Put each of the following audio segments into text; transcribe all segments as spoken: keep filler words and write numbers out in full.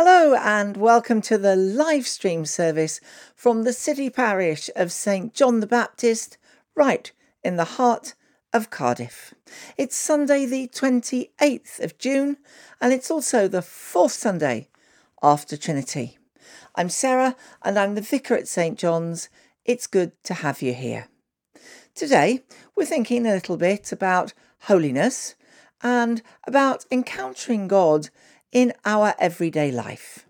Hello and welcome to the live stream service from the city parish of Saint John the Baptist, right in the heart of Cardiff. It's Sunday the twenty-eighth of June and it's also the fourth Sunday after Trinity. I'm Sarah and I'm the vicar at Saint John's. It's good to have you here. Today we're thinking a little bit about holiness and about encountering God in our everyday life.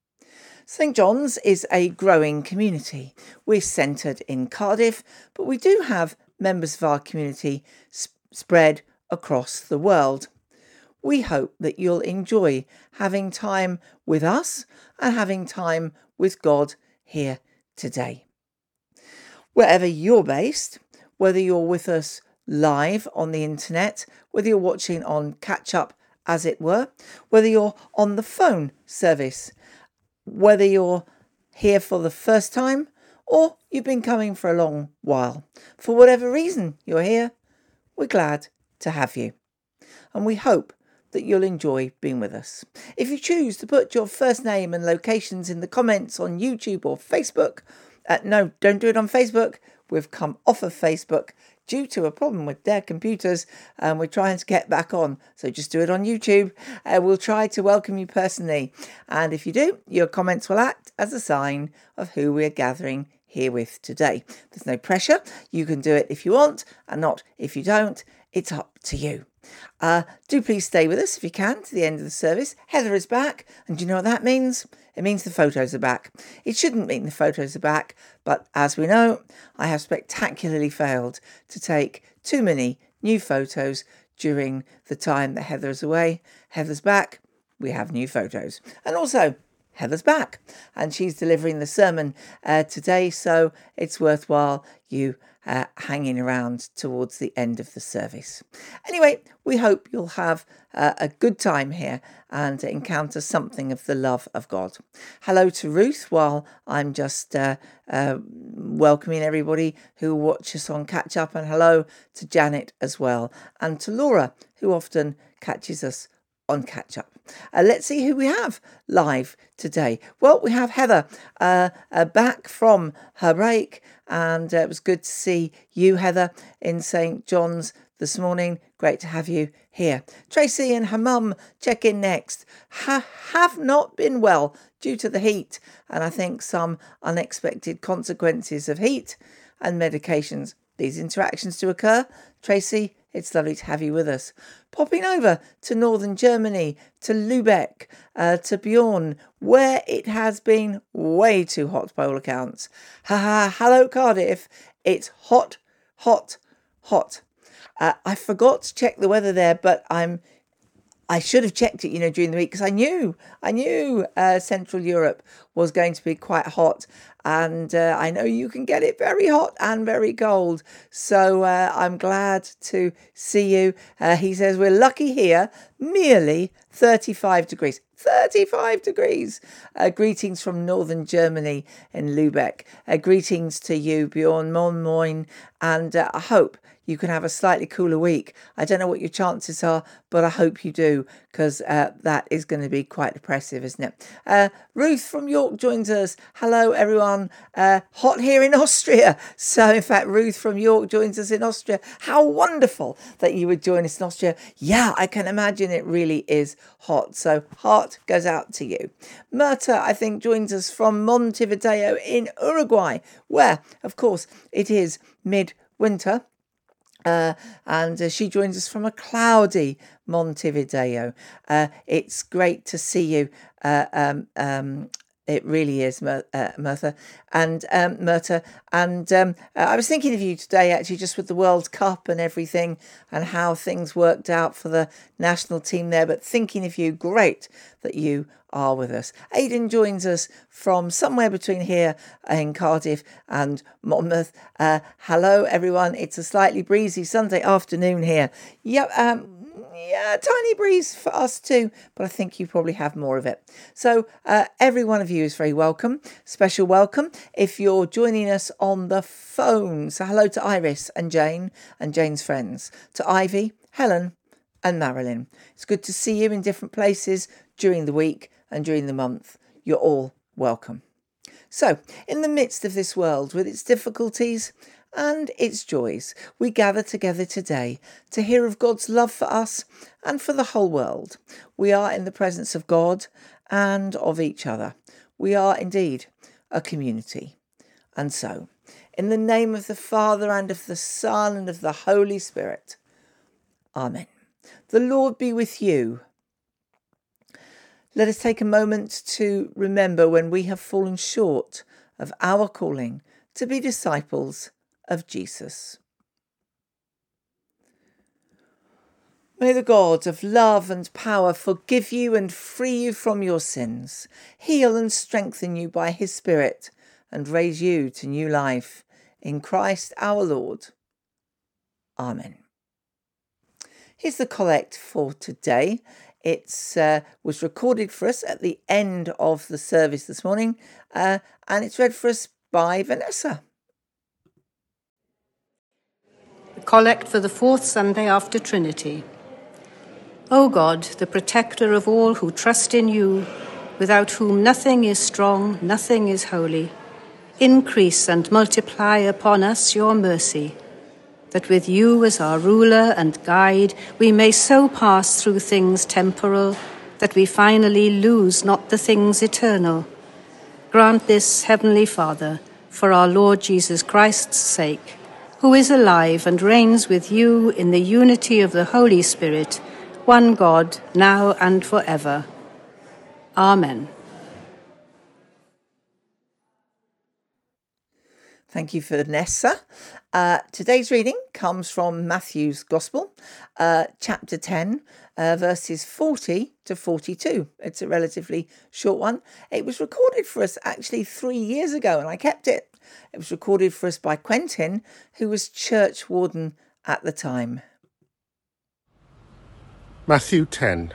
Saint John's is a growing community. We're centred in Cardiff, but we do have members of our community sp- spread across the world. We hope that you'll enjoy having time with us and having time with God here today. Wherever you're based, whether you're with us live on the internet, whether you're watching on Catch Up as it were, whether you're on the phone service, whether you're here for the first time or you've been coming for a long while. For whatever reason you're here, we're glad to have you. And we hope that you'll enjoy being with us. If you choose to put your first name and locations in the comments on YouTube or Facebook, uh, no, don't do it on Facebook. We've come off of Facebook due to a problem with their computers and we're trying to get back on. So just do it on YouTube. Uh, we'll try to welcome you personally. And if you do, your comments will act as a sign of who we're gathering here with today. There's no pressure. You can do it if you want and not if you don't. It's up to you. Uh, do please stay with us if you can to the end of the service. Heather is back. And do you know what that means? It means the photos are back. It shouldn't mean the photos are back, but as we know, I have spectacularly failed to take too many new photos during the time that Heather is away. Heather's back, we have new photos. And also, Heather's back, and she's delivering the sermon uh, today, so it's worthwhile you uh, hanging around towards the end of the service. Anyway, we hope you'll have uh, a good time here and encounter something of the love of God. Hello to Ruth while I'm just uh, uh, welcoming everybody who watch us on Catch Up, and hello to Janet as well, and to Laura who often catches us on Catch Up. Uh, let's see who we have live today. Well, we have Heather uh, uh, back from her break, and uh, it was good to see you, Heather, in Saint John's this morning. Great to have you here. Tracy and her mum check in next. Ha- have not been well due to the heat, and I think some unexpected consequences of heat and medications. These interactions to occur. Tracy, it's lovely to have you with us. Popping over to northern Germany, to Lübeck, uh, to Bjorn, where it has been way too hot by all accounts. Ha ha, hello Cardiff. It's hot, hot, hot. Uh, I forgot to check the weather there, but I'm I should have checked it, you know, during the week because I knew, I knew uh, Central Europe was going to be quite hot, and uh, I know you can get it very hot and very cold. So uh, I'm glad to see you. Uh, he says we're lucky here, merely thirty-five degrees. thirty-five degrees. Uh, greetings from northern Germany in Lübeck. Uh, greetings to you, Bjorn, Moin Moin, and uh, I hope you can have a slightly cooler week. I don't know what your chances are, but I hope you do, because uh, that is going to be quite oppressive, isn't it? Uh, Ruth from York joins us. Hello, everyone. Uh, hot here in Austria. So, in fact, Ruth from York joins us in Austria. How wonderful that you would join us in Austria. Yeah, I can imagine it really is hot. So, heart goes out to you. Myrta, I think, joins us from Montevideo in Uruguay, where, of course, it is midwinter. Uh, and uh, she joins us from a cloudy Montevideo. Uh, it's great to see you. Uh, um, um, it really is, Mur- uh, Myrtha and um, Myrta. And um, uh, I was thinking of you today, actually, just with the World Cup and everything and how things worked out for the national team there. But thinking of you, great that you are with us. Aidan joins us from somewhere between here in Cardiff and Monmouth. Uh, hello, everyone. It's a slightly breezy Sunday afternoon here. Yep. Um, Yeah, tiny breeze for us too, but I think you probably have more of it. So uh, every one of you is very welcome. Special welcome if you're joining us on the phone. So hello to Iris and Jane and Jane's friends, to Ivy, Helen and Marilyn. It's good to see you in different places during the week and during the month, you're all welcome. So, in the midst of this world with its difficulties and its joys, we gather together today to hear of God's love for us and for the whole world. We are in the presence of God and of each other. We are indeed a community. And so, in the name of the Father and of the Son and of the Holy Spirit, Amen. The Lord be with you. Let us take a moment to remember when we have fallen short of our calling to be disciples of Jesus. May the God of love and power forgive you and free you from your sins, heal and strengthen you by his Spirit, and raise you to new life in Christ our Lord. Amen. Here's the collect for today. It uh, was recorded for us at the end of the service this morning, uh, and it's read for us by Vanessa. Collect for the fourth Sunday after Trinity. O God, the protector of all who trust in you, without whom nothing is strong, nothing is holy, increase and multiply upon us your mercy, that with you as our ruler and guide, we may so pass through things temporal that we finally lose not the things eternal. Grant this, Heavenly Father, for our Lord Jesus Christ's sake, who is alive and reigns with you in the unity of the Holy Spirit, one God, now and forever. Amen. Thank you, Vanessa. Uh, today's reading comes from Matthew's Gospel, uh, chapter ten, uh, verses forty to forty-two. It's a relatively short one. It was recorded for us actually three years ago, and I kept it. It was recorded for us by Quentin, who was church warden at the time. Matthew ten.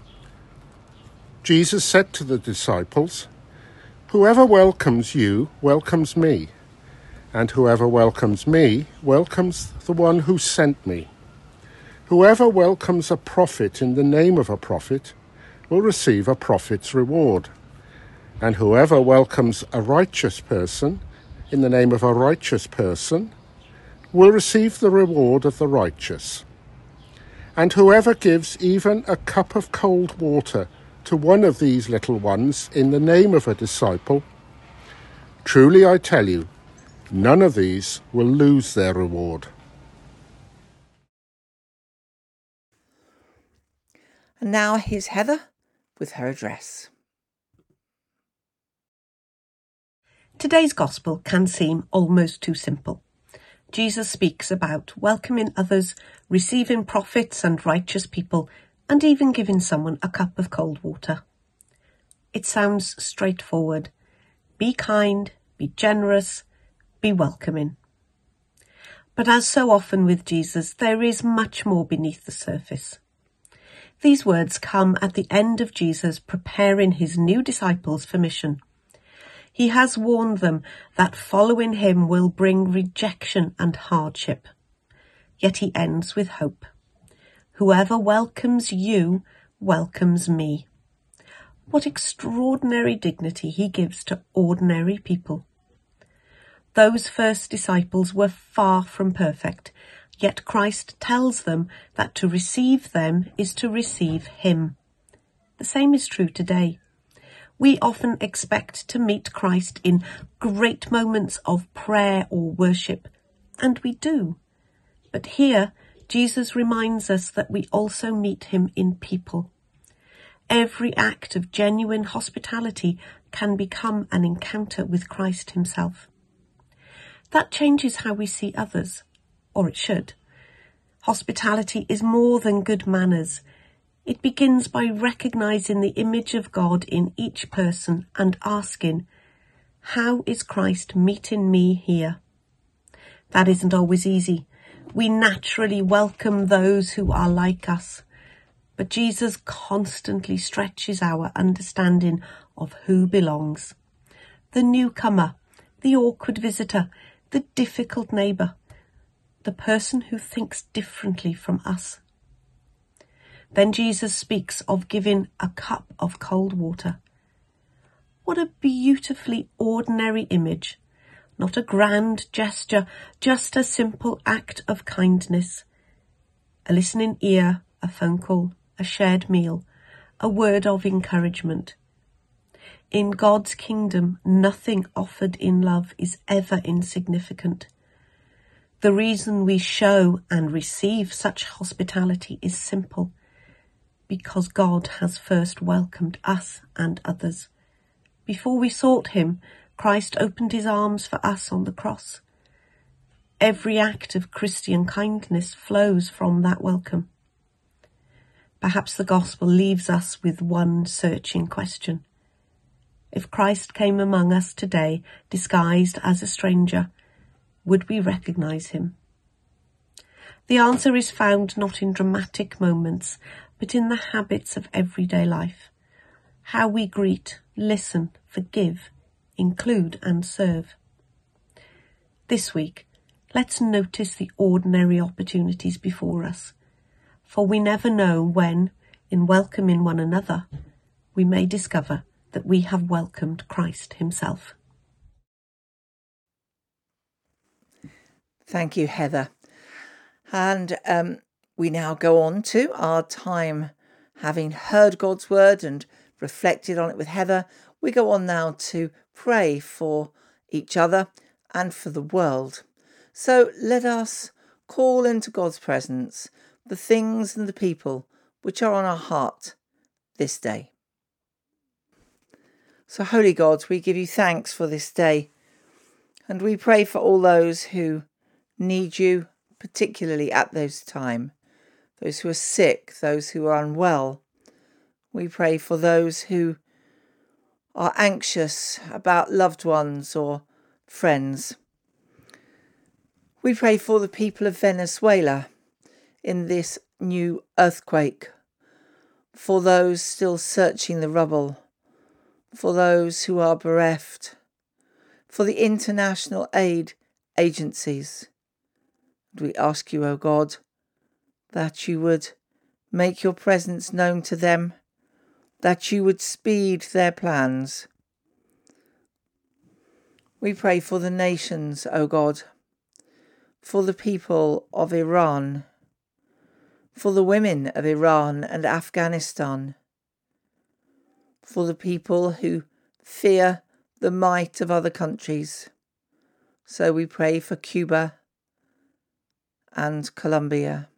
Jesus said to the disciples, "Whoever welcomes you welcomes me, and whoever welcomes me welcomes the one who sent me. Whoever welcomes a prophet in the name of a prophet will receive a prophet's reward, and whoever welcomes a righteous person in the name of a righteous person will receive the reward of the righteous. And whoever gives even a cup of cold water to one of these little ones in the name of a disciple, truly I tell you, none of these will lose their reward." And now here's Heather with her address. Today's gospel can seem almost too simple. Jesus speaks about welcoming others, receiving prophets and righteous people, and even giving someone a cup of cold water. It sounds straightforward. Be kind, be generous, be welcoming. But as so often with Jesus, there is much more beneath the surface. These words come at the end of Jesus preparing his new disciples for mission. He has warned them that following him will bring rejection and hardship. Yet he ends with hope. Whoever welcomes you welcomes me. What extraordinary dignity he gives to ordinary people. Those first disciples were far from perfect, yet Christ tells them that to receive them is to receive him. The same is true today. We often expect to meet Christ in great moments of prayer or worship, and we do. But here, Jesus reminds us that we also meet him in people. Every act of genuine hospitality can become an encounter with Christ himself. That changes how we see others, or it should. Hospitality is more than good manners. It begins by recognizing the image of God in each person and asking, how is Christ meeting me here? That isn't always easy. We naturally welcome those who are like us, but Jesus constantly stretches our understanding of who belongs. The newcomer, the awkward visitor, the difficult neighbour, the person who thinks differently from us. Then Jesus speaks of giving a cup of cold water. What a beautifully ordinary image. Not a grand gesture, just a simple act of kindness. A listening ear, a phone call, a shared meal, a word of encouragement. In God's kingdom, nothing offered in love is ever insignificant. The reason we show and receive such hospitality is simple, because God has first welcomed us and others. Before we sought him, Christ opened his arms for us on the cross. Every act of Christian kindness flows from that welcome. Perhaps the gospel leaves us with one searching question. If Christ came among us today, disguised as a stranger, would we recognise him? The answer is found not in dramatic moments, but in the habits of everyday life. How we greet, listen, forgive, include and serve. This week, let's notice the ordinary opportunities before us, for we never know when, in welcoming one another, we may discover that we have welcomed Christ himself. Thank you, Heather. And um, we now go on to our time, having heard God's word and reflected on it with Heather. We go on now to pray for each other and for the world. So let us call into God's presence the things and the people which are on our heart this day. So, Holy God, we give you thanks for this day, and we pray for all those who need you, particularly at this time, those who are sick, those who are unwell. We pray for those who are anxious about loved ones or friends. We pray for the people of Venezuela in this new earthquake, for those still searching the rubble, for those who are bereft, for the international aid agencies. And we ask you, O God, that you would make your presence known to them, that you would speed their plans. We pray for the nations, O God, for the people of Iran, for the women of Iran and Afghanistan, for the people who fear the might of other countries. So we pray for Cuba and Colombia.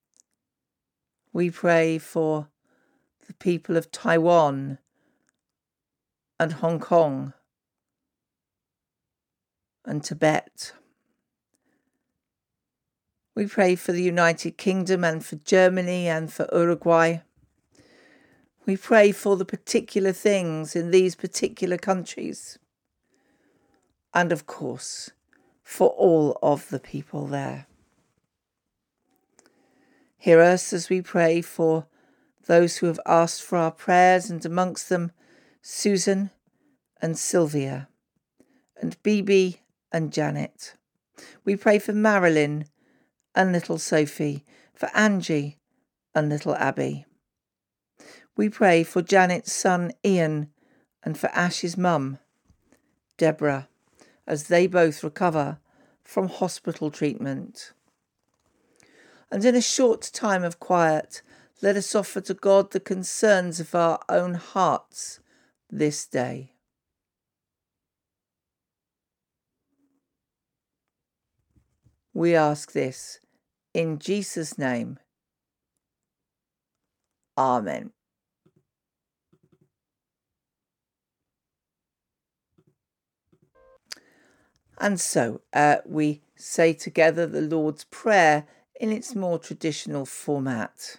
We pray for the people of Taiwan and Hong Kong and Tibet. We pray for the United Kingdom and for Germany and for Uruguay. We pray for the particular things in these particular countries. And of course, for all of the people there. Hear us as we pray for those who have asked for our prayers, and amongst them Susan and Sylvia and Bibi and Janet. We pray for Marilyn and little Sophie, for Angie and little Abby. We pray for Janet's son Ian and for Ash's mum, Deborah, as they both recover from hospital treatment. And in a short time of quiet, let us offer to God the concerns of our own hearts this day. We ask this in Jesus' name. Amen. And so uh, we say together the Lord's Prayer in its more traditional format.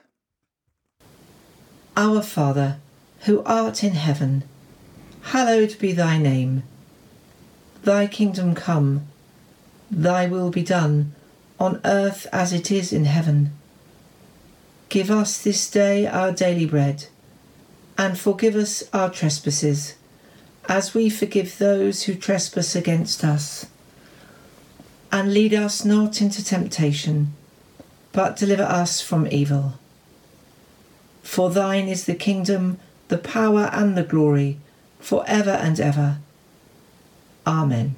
Our Father, who art in heaven, hallowed be thy name. Thy kingdom come, thy will be done, on earth as it is in heaven. Give us this day our daily bread, and forgive us our trespasses, as we forgive those who trespass against us. And lead us not into temptation, but deliver us from evil. For thine is the kingdom, the power and the glory, for ever and ever. Amen.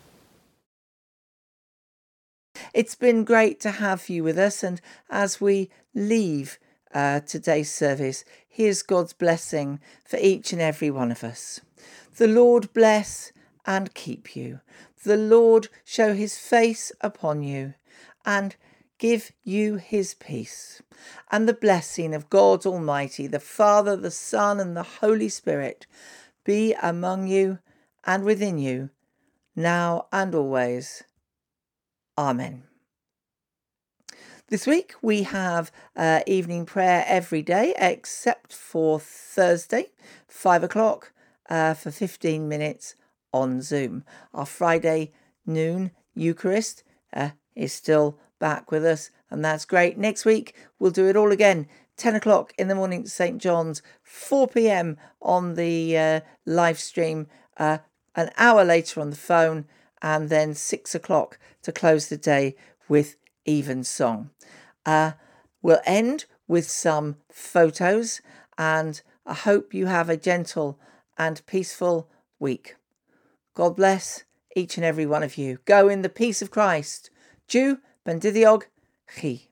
It's been great to have you with us, and as we leave uh, today's service, here's God's blessing for each and every one of us. The Lord bless and keep you. The Lord show his face upon you and give you his peace. And the blessing of God Almighty, the Father, the Son, and the Holy Spirit be among you and within you, now and always. Amen. This week we have uh, evening prayer every day except for Thursday, five o'clock uh, for fifteen minutes on Zoom. Our Friday noon Eucharist uh, is still back with us, and that's great. Next week we'll do it all again. ten o'clock in the morning to Saint John's, four p.m. on the uh, live stream, uh, an hour later on the phone, and then six o'clock to close the day with Evensong. Uh, we'll end with some photos, and I hope you have a gentle and peaceful week. God bless each and every one of you. Go in the peace of Christ. Jew ben diddiog chi.